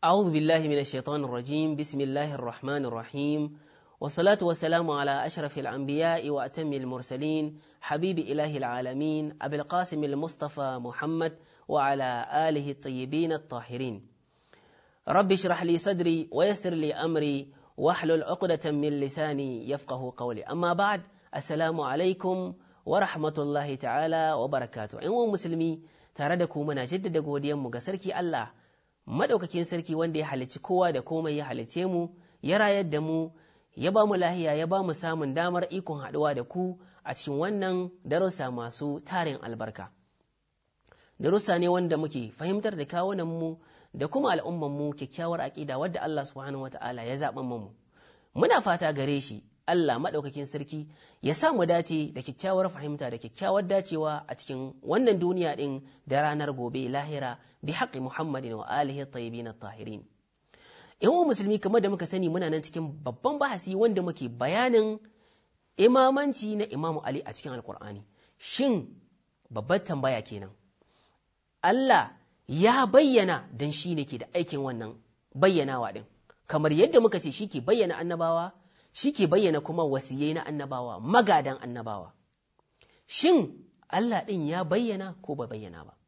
أعوذ بالله من الشيطان الرجيم بسم الله الرحمن الرحيم والصلاة والسلام على أشرف الأنبياء وأتم المرسلين حبيب إله العالمين أبي القاسم المصطفى محمد وعلى آله الطيبين الطاهرين رب اشرح لي صدري ويسر لي أمري واحلل عقدة من لساني يفقه قولي أما بعد السلام عليكم ورحمة الله تعالى وبركاته أيها المسلمين تردكم من جدد قوديا مغسركي الله madaukakin sarki wanda ya halicci kowa da komai ya halicce mu ya rayar da mu ya ba mu lahiya ya ba mu samun damar ikon haɗuwa da ku a cikin wannan darussa masu tarin albarka darussa ne wanda muke fahimtar da kawunan mu da kuma al'umman mu kyakkyawar aƙida wadda Allah subhanahu wata'ala ya zaɓa mu muna fata gare shi Allah madaukakin sarki ya sa mu dace da kyakkyawar fahimta da kyakkyawar dacewa a cikin wannan duniya din da ranar gobe lahira bi haqqi Muhammadin wa alihi tayyibin at-tahirin. Yawan musulmi kamar da muka sani muna nan cikin babban bahasi wanda muke bayanin imamanci na Imam Ali a cikin Alkur'ani. Shin babbar tambaya kenan. Allah ya bayyana dan shi ne ke da aikin wannan bayyanawa din. Kamar yadda muka ce shi ke bayyana annabawa, shi ke bayyana kuma wasiyai na annabawa, magadan annabawa. Shin Allah ɗin ya bayyana ko ba bayyana ba?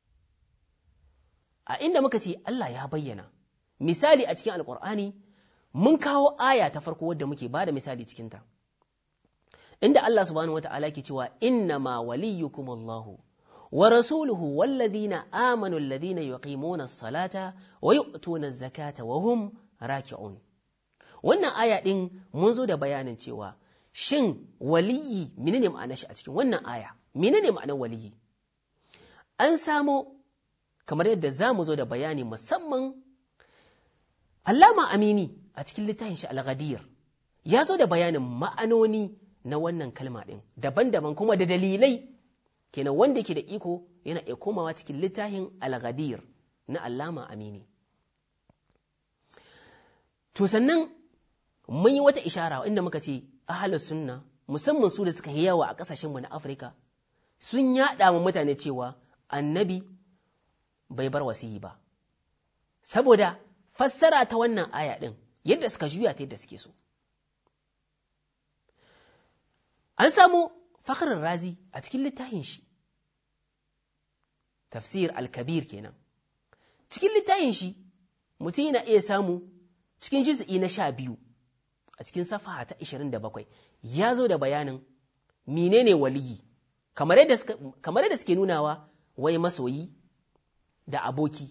A inda muka ce Allah ya bayyana, misali a cikin Alƙur'ani, mun kawo aya ta farko wadda muke ba da misali cikinta. Inda Allah subhanahu wa ta'ala ke cewa, Inna ma waliyukum Allahu, wa rasuluhu wallazina amanu allazina yuqimuna as-salata wa yu'tuna az-zakata wa hum raki'un. Wannan aya ɗin mun zo da bayanin cewa shin waliyi menene ma'anar shi a cikin wannan aya? Menene ma'anar waliyi? An samo kamar yadda za mu zo da bayani musamman Allama Amini a cikin littafin shi Al-Ghadir ya zo da bayanin ma'anoni na wannan kalma ɗin daban-daban kuma da dalilai kenan wanda ke da iko yana iya komawa cikin littafin Al-Ghadir na Allama Amini. To sannan mun yi wata ishara inda muka ce ahlus sunna musamman su da suka yi yawa a ƙasashenmu na Afirka sun yaɗa wa mutane cewa annabi bai bar wasiyi ba saboda fassara ta wannan aya ɗin yadda suka juya ta yadda suke so. An samu Fakhrar Razi a cikin littafin shi tafsir al-kabir kenan cikin littafin shi mutum yana iya samu cikin juz'i na 12 a cikin safaha ta 27 ya zo da bayanin menene waliyi kamar yadda suke nunawa wai masoyi da aboki.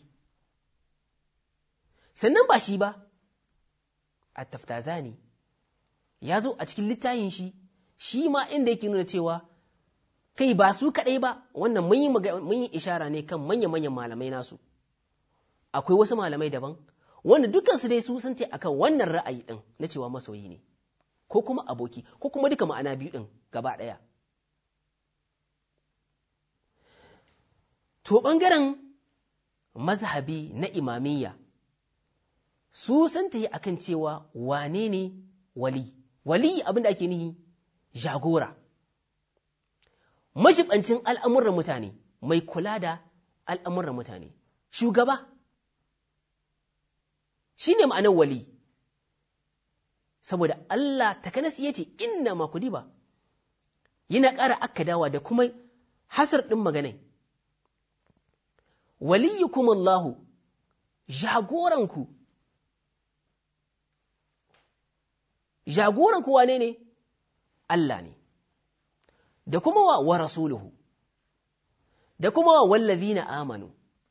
Sannan ba shi ba, At-Taftazani ya zo a cikin littafin shi ma inda yake nuna cewa kai ba su kaɗai ba, wannan mun yi ishara ne kan manya-manyan malamai nasu. Akwai wasu malamai daban, wanda dukansu dai su sun ce akan wannan ra'ayi ɗin na cewa masoyi ne, ko kuma aboki, ko kuma duka ma'ana biyu ɗin gaba ɗaya. To ɓangaren mazhabi na imamiyya su sun ta yi akan cewa wane ne wali abin da ake nihi jagora mashibancin al'amuran mutane mai kula da al'amuran mutane shugaba shi ne ma'anar wali saboda Allah takanas ya ce inna ma kudi ba yana ƙara akkadawa da kuma hasar ɗin maganai waliyukum Allahu jagoranku wane ne? Allah ne, da kuma wa rasuluhu, da kuma wa wallazina amanu.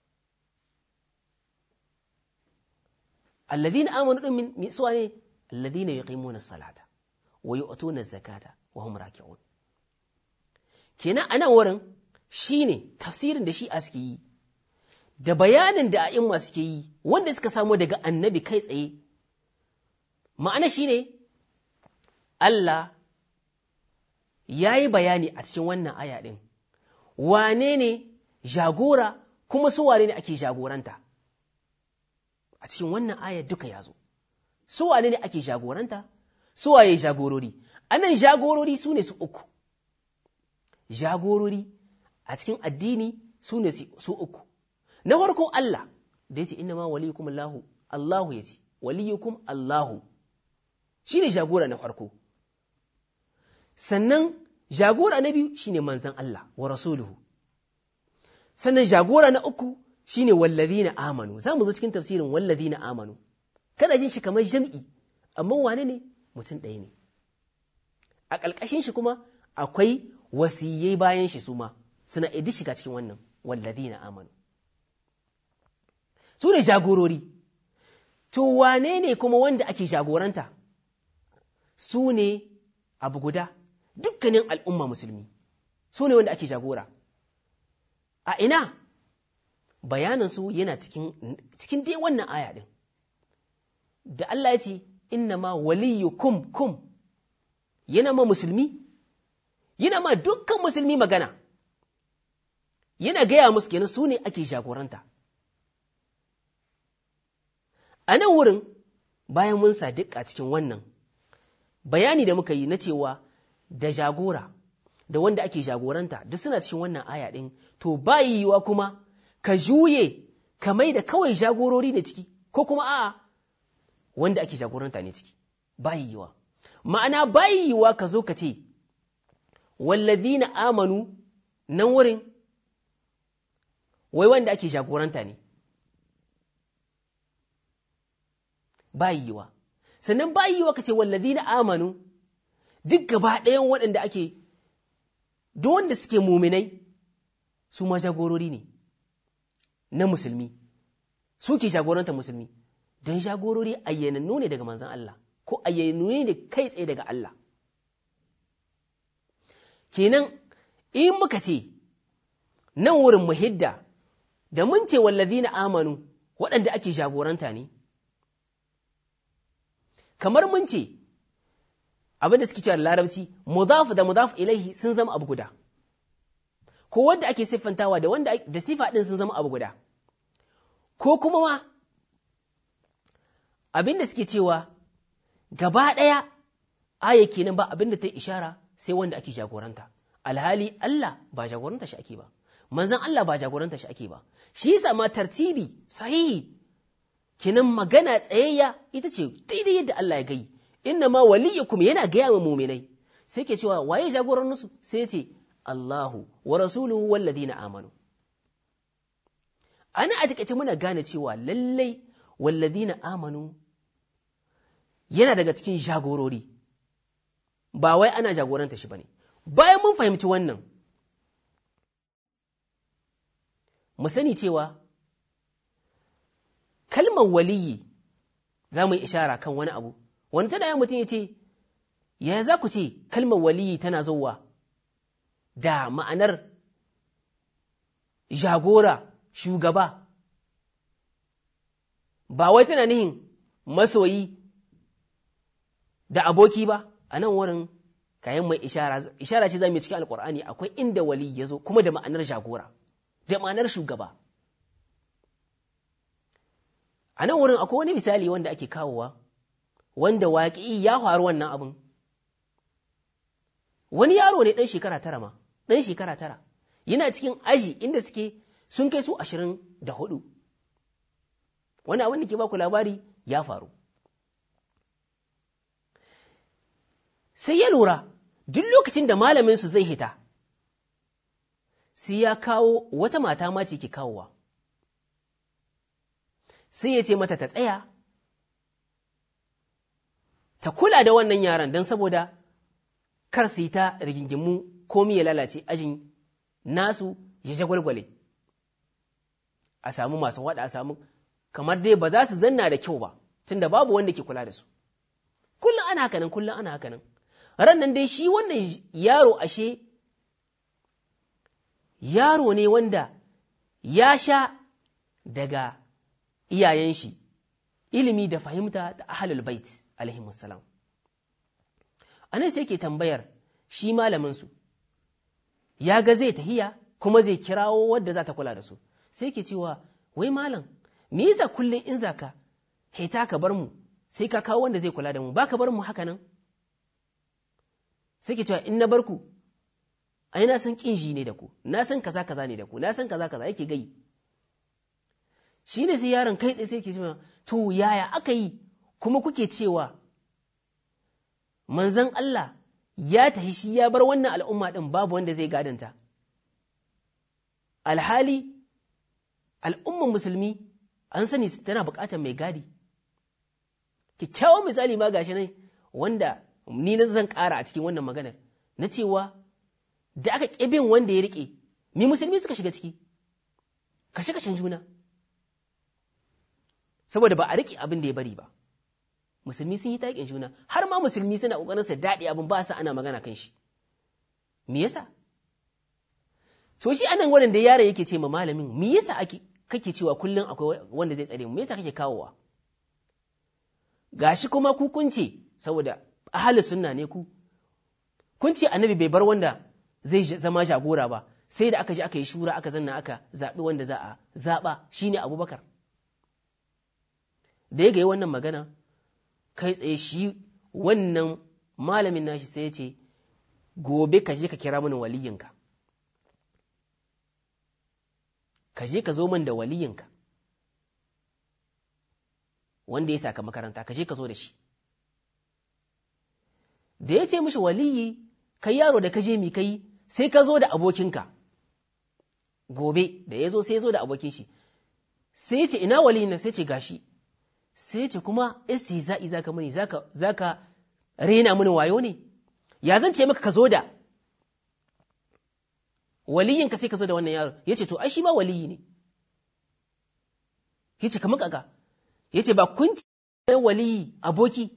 Allazina amanu ɗin min suwa ne? Allazina yuqimuna salata wa yu'tuna zakata wa hum raki'un. Kenan anan wurin shine tafsirin da shi suke yi da bayanin da a'imma suke yi wanda suka samu daga annabi kai tsaye ma'ana shine Allah ya yi bayani a cikin wannan aya ɗin wane ne jagora kuma su wane ne ake jagoranta a cikin wannan aya duka ya zo su wane ne ake jagoranta su waye jagorori anan jagorori su ne su uku jagorori a cikin addini su ne su uku na farko Allah da yace inna ma waliyukum Allahu Allahu ya ce, waliyukum Allahu, shi ne jagora na farko. Sannan jagora na biyu shi ne manzan Allah wa rasuluhu. Sannan jagora na uku shi ne wallazina amanu, za mu zo cikin tafsirin wallazina amanu. Kana jin shi kamar jam'i, amma wane ne? Mutum ɗaya ne. A ƙalƙashin shi kuma akwai wasiyai bayan shi su ma, suna idi shiga cikin wannan wallazina amanu. Su ne jagorori. To wane ne kuma wanda ake jagoranta? Su ne abu guda, dukkanin al'umma musulmi, su ne wanda ake jagora. A ina? Bayanansu yana cikin dai wannan aya ɗin. Da Allah ya ce, inna ma waliyukum kum, yana ma musulmi, yana ma dukkan musulmi magana, yana gaya musu kenan su ne ake jagoranta. A nan wurin, bayan mun sa duk a cikin wannan, bayani da muka yi na cewa da jagora, da wanda ake jagoranta, duk suna cikin wannan aya ɗin, to ba yiwuwa kuma ka juye, ka mai da kawai jagorori ne ciki, ko kuma a'a wanda ake jagoranta ne ciki, ba yiwuwa. Ma'ana ba yiwuwa ka zo ka ce, wallazina amanu nan wurin, wai wanda ake jagoranta ne. Ba yiwuwa. Sannan ba yiwuwa ka ce wallazina amanu duk gaba ɗayan waɗanda ake, duk wanda suke muminai, su ma jagorori ne na musulmi, suke jagoranta musulmi, don jagorori ayyanannu ne daga manzan Allah, ko ayyanannu ne kai tsaye daga Allah. Kenan, in muka ce, nan wurin muhidda, da mun ce wallazina amanu waɗanda ake jagoranta ne, kamar mun ce, abin da suke cewa larabci, mudaf da mudaf ilaihi sun zama abu guda, ko wanda ake siffantawa da wanda da sifa ɗin sun zama abu guda, ko kuma ma abin da suke cewa gaba ɗaya aya kenan ba abin da ta yi ishara sai wanda ake jagoranta, alhali Allah ba jagoranta shi ake ba, manzan Allah ba jagoranta shi ake ba, shi yasa ma tartibi sahihi kenan magana tsayayya ita ce daidai yadda Allah ya gai, inna ma waliyukum yana gaya wa muminai, sai ke cewa waye jagoransu, sai ce Allahu wa rasuluhu walladina amanu. Ana a takaice muna gane cewa lallai walladina amanu yana daga cikin jagorori, ba wai ana jagoranta shi bane. Bayan mun fahimci wannan, mu sani cewa kalmar waliyi za mu yi ishara kan wani abu, wani tana yin mutum ya ce, ya za ku ce kalmar waliyi tana zowa da ma'anar jagora, shugaba, ba wai tana nihin masoyi da aboki ba. A nan wurin kayan mai ishara ce za mu yi cikin alkur'ani, akwai inda wali ya zo kuma da ma'anar jagora, da ma'anar shugaba. A nan wurin akwai wani misali wanda ake kawowa, wanda waƙi ya faru wannan abin. Wani yaro ne ɗan shekara tara ma, ɗan shekara tara, yana cikin aji inda sun kai su 24. Wani abin da ke baku labari ya faru. Sai ya lura, duk lokacin da malaminsu zai hita, sai ya kawo wata mata ma ce ke kawowa. Sai ya ce mata ta tsaya, ta kula da wannan yaran don saboda kar su yi ta rigingimu komi ya lalace ajin nasu ya jagwalgwale, a samu masu waɗa, a samu kamar dai ba za su zanna da kyau ba, tunda babu wanda ke kula da su. Kullum ana haka nan, kullum ana haka nan. Ran nan dai shi wannan yaro ashe yaro ne wanda ya sha daga iyayen shi ilimi da fahimta da ahlul bait alaihimussalam. Anan sai ke tambayar shi malaminsu, ya ga zai tahiya kuma zai kirawo wadda za ta kula da su, sai ke cewa, wai malam, me yasa kullum in zaka haita ka bar mu sai ka kawo wanda zai kula da mu, ba ka bar mu haka nan? Sai ke cewa, in na bar ku, ai na san ƙinji ne da ku, na san kaza kaza ne da ku, na san kaza kaza yake gai. shi ne sai yaron kai tsaye sai ke cewa to yaya aka yi kuma kuke cewa manzon Allah ya tahi shi ya bar wannan al'umma ɗin babu wanda zai gadanta, alhali al'umman musulmi an sani tana buƙatar mai gadi. Kyakkyawan misali ma gashi nan wanda ni na zan ƙara a cikin wannan maganar na cewa da aka ƙibin wanda ya riƙe, ni musulmi suka shiga ciki, kashe-kashen juna, saboda ba a riƙe abin da ya bari ba. Musulmi sun yi taƙin juna, har ma musulmi suna ƙoƙarin sa daɗi abin ba sa ana magana kan shi. Me yasa? To shi anan wurin da yaro yake ce ma malamin, me yasa kake cewa kullum akwai wanda zai tsare mu, me yasa kake kawowa? Gashi kuma ku kunce, saboda ahli sunna ne ku, kun ce annabi bai bar wanda zai zama jagora ba, sai da aka je aka yi shura aka zanna aka zaɓi wanda za a zaɓa shine Abubakar. Da ya ga wannan magana, kai tsaye shi wannan malamin nashi sai ya ce, gobe ka je ka kira mini waliyinka, ka je ka zo min da waliyinka wanda ya saka makaranta, ka je ka zo da shi. Da ya ce mishi waliyi, kai yaro da ka je mi kai, sai ka zo da abokinka. Gobe da ya zo sai ya zo da abokin shi, sai ya ce ina waliyin nan, sai ce gashi, sai ce kuma istihza'i zaka mini, zaka rena mini wayo ne, ya zan ce maka ka zo da waliyinka sai ka zo da wannan yaro. Ya ce to ai shi ma waliyi ne. Ya ce kamar kaka, ya ce ba kun ce waliyi aboki,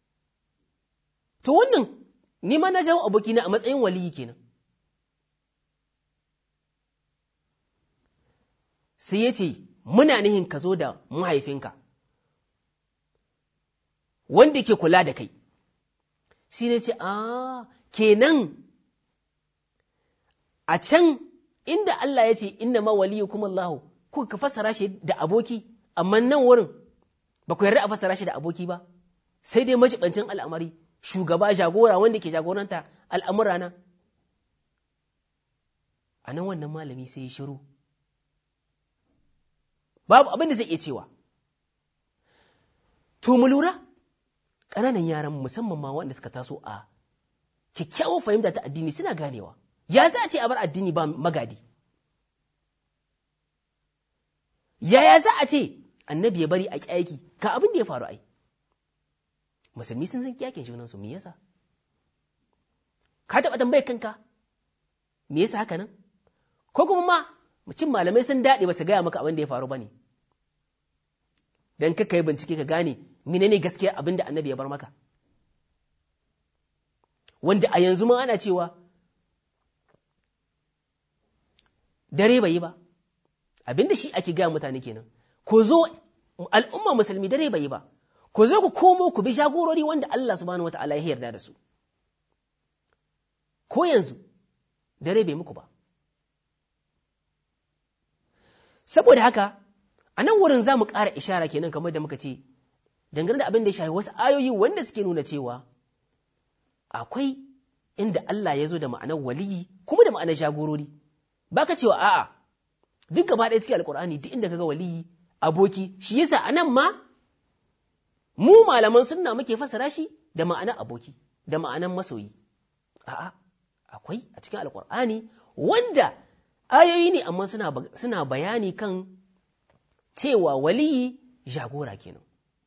to wannan ni ma na jawo abokina a matsayin waliyi kenan. Sai ya ce muna nihin ka zo da mahaifinka wanda ke kula da kai. Shi ne ce kenan a can inda Allah ya ce inna ma waliyukum Allah, kuka fassara shi da aboki, amma nan wurin ba ku yarda a fassara shi da aboki ba, sai dai majibancin al'amari, shugaba jagora wanda ke jagoranta al'amura na. A nan wannan malami sai ya shiru, babu abin da zai iya cewa. To mu lura, ƙananan yaran musamman ma wanda suka taso a kyakkyawar fahimta ta addini suna ganewa, ya za a ce a bar addini ba magadi? Yaya za a ce annabi ya bari a ƙyaki ka abin da ya faru ai? Musulmi sun san ƙyakin junansu, me yasa? Ka taɓa tambayar kanka me yasa haka nan? Ko kuma ma mucin malamai sun daɗe ba su gaya maka abin da ya faru ba ne, don ka yi bincike ka gane menene gaskiya abin da annabi ya bar maka, wanda a yanzu ma ana cewa dare bai yi ba, abin da shi ake gaya mutane kenan. Ku zo al'umma musulmi, dare bai yi ba, ku zo ku komo ku bi jagorori wanda Allah subhanahu wata'ala ya yarda da su. Ko yanzu dare bai muku ba. Saboda haka a nan wurin za mu ƙara ishara kenan kamar da muka ce, dangane da abin da ya shafi wasu ayoyi wanda suke nuna cewa akwai inda Allah ya zo da ma'anar waliyi kuma da ma'anar jagorori. Ba ka cewa a'a duk gaba ɗaya cikin alkur'ani duk inda kaga waliyi aboki, shi yasa a nan ma mu malaman sunna muke fassara shi da ma'anar aboki da ma'anar masoyi. A'a, akwai a cikin alkur'ani wanda ayoyi ne amma suna bayani kan cewa waliyi jagora kenan.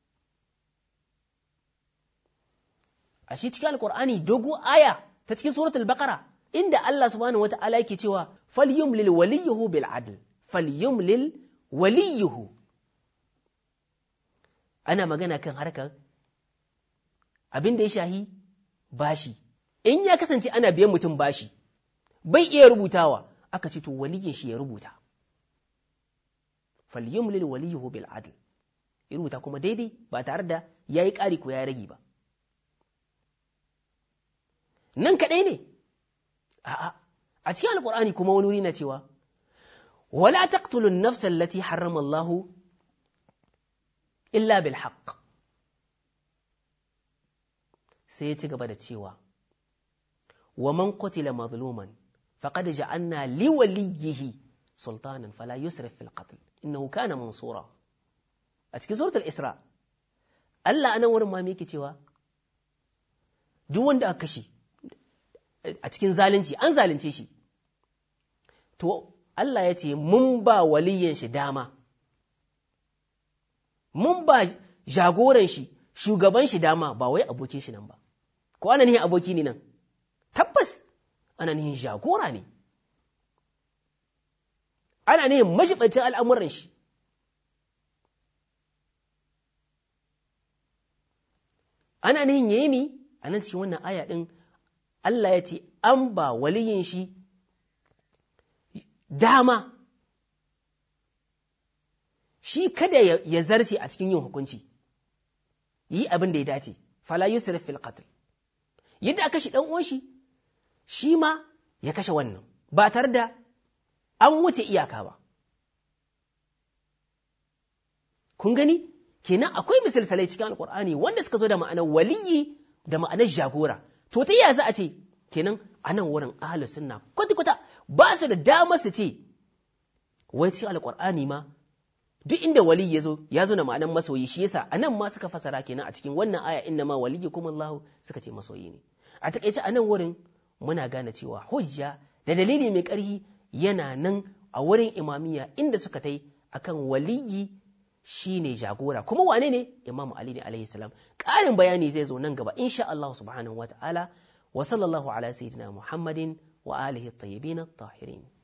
A shi cikin alkur'ani dogo aya ta cikin suratul baqara inda Allah subhanahu wata'ala yake cewa falyumlil waliyuhu bil adl, falyumlil waliyuhu. Ana magana kan harkar abin da ya shahi bashi. In ya kasance ana biyan mutum bashi bai iya rubutawa, aka ce to waliyin shi ya rubuta, falyumlil waliyuhu bil adl, ya rubuta kuma daidai ba tare da yayi ƙari ko ya rage ba. Nan kaɗai ne? A'a, a cikin alƙur'ani kuma wani wuri na cewa wala taqtulun nafsa allati harrama Allah illa bil haqq. Sai ya ci gaba da cewa wa man qutila mazluman faqad ja'alna li waliyhi sultanan fala yusrif fil qatl. innahu kana mansura. A cikin suratul Isra Allah anan wurin ma me yake cewa duk wanda aka kashe a cikin zalunci an zalunce shi, to Allah ya ce mun ba waliyin shi dama, mun ba jagoran shi, shugaban shi dama, ba wai abokin shi nan ba. Ko ana nihin aboki ne nan? Tabbas ana nihin jagora ne, ana nihin mashibancin al'amuran shi. Ana nihin yayi mi a nan cikin wannan aya ɗin Allah ya ce an ba waliyin shi dama, shi kada ya zarce a cikin yin hukunci, yi abin da ya dace, fala yusrif fil qatl, yadda aka kashe dan uwan shi ma ya kashe wannan ba tare da an wuce iyaka ba. Kun gani kenan akwai misalsalai cikin alkur'ani wanda suka zo da ma'anar waliyi da ma'anar jagora. To ta yaya za a ce kenan anan wurin ahlus sunna kwata-kwata ba su da damar su ce wai cikin alkur'ani ma duk inda wali ya zo da ma'anar masoyi, shi yasa anan ma suka fasara kenan a cikin wannan aya inna ma waliyukum Allah suka ce masoyi ne. A takeice anan wurin muna gane cewa hujja da dalili mai ƙarfi yana nan a wurin imamiyya inda suka tai akan waliyi shine jagora, kuma wane ne? Imam Ali ne alaihi salam. Ƙarin bayani zai zo nan gaba insha Allah subhanahu wa ta'ala. Wa sallallahu ala sayyidina Muhammadin wa alihi at-tayyibin at-tahirin.